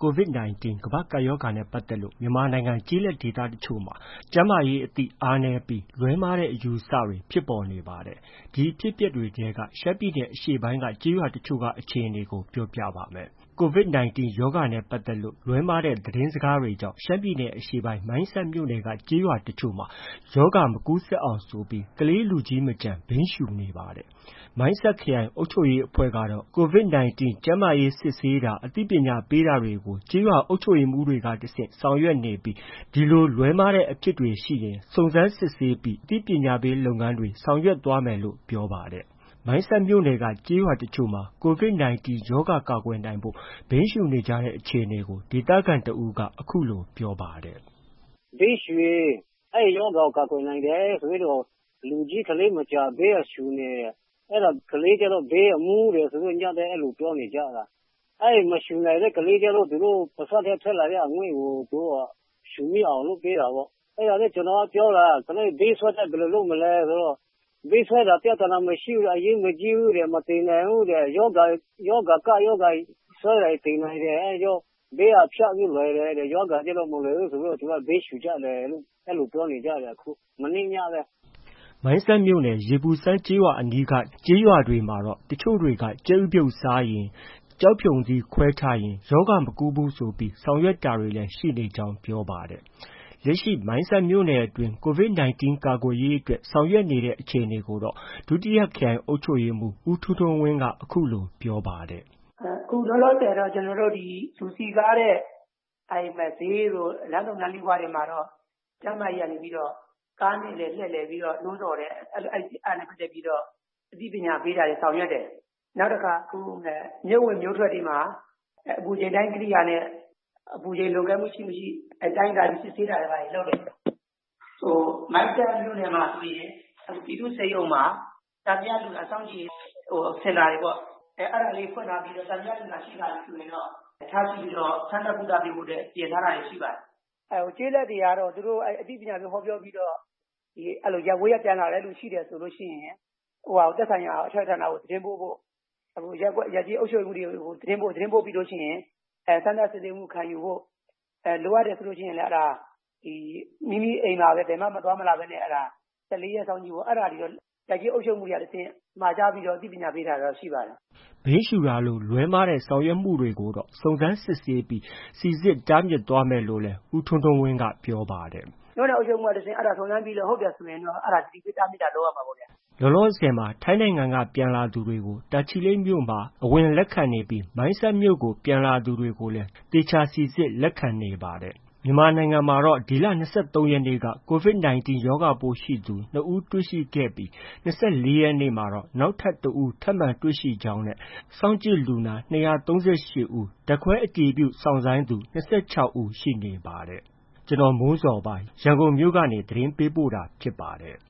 COVID-19 ကမ္ဘာ့ကပ်ရောဂါနဲ့ပတ်သက်လို့မြန်မာနိုင်ငံကျေးလက်ဒေသတချို့မှာကျန်းမာရေးအသိအားနည်းပြီးလွဲမှားတဲ့အယူအဆတွေဖြစ်ပေါ်နေပါတယ်။ ဒီအဖြစ်အပျက်တွေထဲကရှမ်းပြည်နယ်အရှေ့ပိုင်းကကျေးရွာတချို့ကအခြေအနေကိုပြောပြပါမယ်။ COVID-19 ရောဂါနဲ့ပတ်သက်လို့လွဲမှားတဲ့သတင်းစကားတွေကြောင့်ရှမ်းပြည်နယ်အရှေ့ပိုင်း မိုင်းဆတ်မြို့နယ်ကကျေးရွာတချို့မှာရောဂါမကူးစက်အောင်ဆိုပြီး ကလေးလူကြီးမကျန်ဘိန်းရှုနေပါတယ်။ မိုင်းဆတ်ခရိုင်အုပ်ချုပ်ရေးအဖွဲ့ကတော့ COVID-19 ကျန်းမာရေးစစ်ဆေးတာ၊ အသိပညာပေးတာတွေကို ကျေးရွာအုပ်ချုပ်ရေးမှူးတွေကတဆင့်ဆောင်ရွက်နေပြီး ဒီလိုလွဲမှားတဲ့အဖြစ်တွေရှိရင် စုံစမ်းစစ်ဆေးပြီး အသိပညာပေးလုပ်ငန်းတွေဆောင်ရွက်သွားမယ်လို့ ပြောပါတယ်။ မိုင်းဆတ်မြို့နယ်က ကျေးရွာတချို့မှာ COVID-19 ရောဂါကာကွယ်နိုင်ဖို့ ဘိန်းရှုနေကြတဲ့အခြေအနေကို ဒေသခံတဦးက အခုလို ပြောပါတယ်။ “ဘိန်းရှုရင် အဲဒီရောဂါကို ကာကွယ်နိုင်တယ်ဆိုပြီးတော့ လူကြီးကလေးမကျန်ဘိန်းကရှုနေတယ်။ ကလေးကျတော့ ဘိန်းကမူးတယ်ဆိုပြီး ညဘက်အဲလိုပြောနေကြတာ။ မရှုနိုင်တဲ့ကလေးကျတော့ သူတို့ပါးစပ်ထဲထွက်လာတဲ့အငွေ့ကို သူတို့က ရှုမိအောင်လုပ်ပေးတာပေါ့။ အဲဒါနဲ့ ကျနော်က ပြောတာ ဘိန်းစွဲတော့ ဘယ်လိုလုပ်မလဲဆိုတော့ ဘိန်းစွဲတာပြဿနာမရှိဘူးတဲ့။ အရေးမကြီးဘူးတဲ့။ မသေနိုင်ဘူးတဲ့။ ကပ်ရောဂါစွဲရင်သေနိုင်တယ်။ အဲဒါကြောင့် ဘိန်းကဖျက်လို့လွယ်တယ်တဲ့။ ရောဂါကျတော့ မလွယ်ဘူးဆိုပြီးတော့ ဘိန်းရှုကြတယ်လို့ အဲလိုပြောနေကြတယ်။ မနေ့ညပဲ။ ” မိုင်းဆတ်မြို့နယ် ရေပူစမ်းကျေးရွာအနီးက ကျေးရွာတွေမှာတော့ တချို့တွေက ကြက်ဥပြုတ်စားရင်၊ ကျောက်ဖရုံသီးခွဲထားရင် ရောဂါမကူးဘူးဆိုပြီး ဆောင်ရွက်တာတွေလည်း ရှိနေကြောင်း ပြောပါတယ်။ လက်ရှိ မိုင်းဆတ်မြို့နယ်အတွင်း COVID-19 ကာကွယ်ရေးအတွက် ဆောင်ရွက်နေတဲ့အခြေအနေကိုတော့ ဒုတိယခရိုင်အုပ်ချုပ်ရေးမှူး ဦးထွန်းထွန်းဝင်းက အခုလို ပြောပါတယ်။ “အခုလောလောဆယ်တော့ လူစည်ကားတဲ့ဈေးတို့ လမ်းဆုံလမ်းလေးဂွတွေမှာတော့ ကျန်းမာရေးကနေပြီးတော့ ကားနဲ့လှည့်လည်ပြီးတော့ နှိုးဆော်တယ်။ အဲဒါနဲ့ပတ်သက်ပြီးတော့ အသိပညာပေးတာတွေ ဆောင်ရွက်တယ်။ နောက်တစ်ခါ မြို့ဝင်မြို့ထွက်တွေမှာ အပူချိန်တိုင်းကိရိယာနဲ့ အပူချိန်လွန်ကဲမှုရှိမရှိ တိုင်းတာပြီးစစ်ဆေးတာတွေလုပ်တယ်။ မိုင်းဆတ်မြို့နယ်မှာဆိုရင် ပြည်သူ့ဆေးရုံမှာ သံသယလူနာစောင့်ကြည့်ရေးစင်တာတွေပေါ့။ အဲဒါလေးဖွင့်ထားပြီးတော့ သံသယလူနာရှိလာပြီဆိုရင်တော့ ထားရှိပြီးတော့ စမ်းသပ်ကုသပေးဖို့အတွက် ပြင်ထားတာတွေ ရှိပါတယ်။ ကျေးလက်တွေကတော့ သူတို့ အသိပညာပေးဟောပြောပြီးတော့ ရပ်ဝေးကပြန်လာတဲ့လူရှိတယ်ဆိုရင် သက်ဆိုင်ရာအထက်ဌာနကိုသတင်းပို့ဖို့။ ရပ်ကျေးအုပ်ချုပ်ရေးမှူးတွေကို သတင်းပို့ပြီးလို့ရှိရင် စမ်းသပ်စစ်ဆေးမှုခံယူဖို့ လိုအပ်တယ်ဆိုရင်လည်း မိမိအိမ်မှာပဲ ဘယ်မှ မသွားမလာဘဲနဲ့ 14 ရက်စောင့်ကြည့်ဖို့ အဲဒါတွေတော့ ရပ်ကျေးအုပ်ချုပ်ရေးမှူးတွေကတဆင့် မှာကြားပြီးတော့ အသိပညာပေးတာတော့ ရှိပါတယ်။ ” ဘိန်းရှုတာလို လွဲမှားတဲ့ဆောင်ရွက်မှုတွေကိုတော့ စုံစမ်းစစ်ဆေးပြီး စိစစ်တားမြစ်သွားမယ်လို့လည်း ဦးထွန်းထွန်းဝင်းက ပြောပါတယ်။ “မြို့နယ်အုပ်ချုပ်ရေးမှူးကတဆင့် စုံစမ်းပြီးတော့ ဟုတ်တယ်ဆိုရင်တော့ သတိပေးတားမြစ်တာလုပ်ရမှာပေါ့ဗျာ။ ” လောလောဆယ်မှာ ထိုင်းနိုင်ငံက ပြန်လာသူတွေကို တာချီလိတ်မြို့မှာ အဝင်လက်ခံနေပြီး မိုင်းဆတ်မြို့ကို ပြန်လာသူတွေကိုလည်း သေချာစိစစ်လက်ခံနေပါတယ်။ မြန်မာနိုင်ငံမှာတော့ ဒီလ ၂၃ ရက်နေ့က COVID-19 ရောဂါပိုးရှိသူ ၂ ဦးတွေ့ရှိခဲ့ပြီး ၂၄ ရက်နေ့မှာတော့ နောက်ထပ် တစ်ဦးထပ်မံတွေ့ရှိကြောင်းနဲ့ စောင့်ကြည့်လူနာ ၂၃၈ ဦး၊ ဓါတ်ခွဲအတည်ပြုစောင့်ဆိုင်းသူ ၂၆ ဦး ရှိနေပါတယ်။ ကျွန်တော်မိုးဇော်ပါ ရန်ကုန်မြို့ကနေ သတင်းပေးပို့တာဖြစ်ပါတယ်။